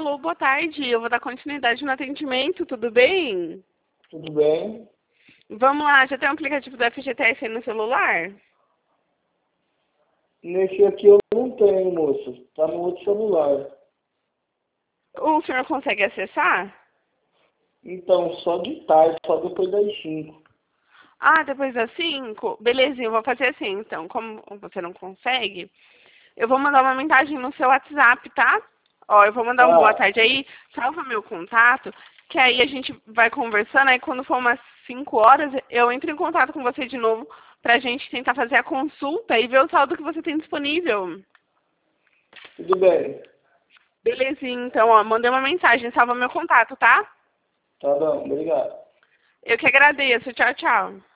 Alô, boa tarde. Eu vou dar continuidade no atendimento, tudo bem? Tudo bem? Vamos lá, já tem um aplicativo do FGTS aí no celular? Nesse aqui eu não tenho, moça. Tá no outro celular. O senhor consegue acessar? Então, só de tarde, só depois das 5. Ah, depois das 5? Belezinha, eu vou fazer assim, então. Como você não consegue, eu vou mandar uma mensagem no seu WhatsApp, tá? Ó, eu vou mandar um boa Tá, tarde aí, salva meu contato, que aí a gente vai conversando, aí quando for umas 5 horas, eu entro em contato com você de novo pra gente tentar fazer a consulta e ver o saldo que você tem disponível. tudo bem. Belezinha, então, ó, mandei uma mensagem, salva meu contato, tá? Tá bom, obrigado. Eu que agradeço, tchau, tchau.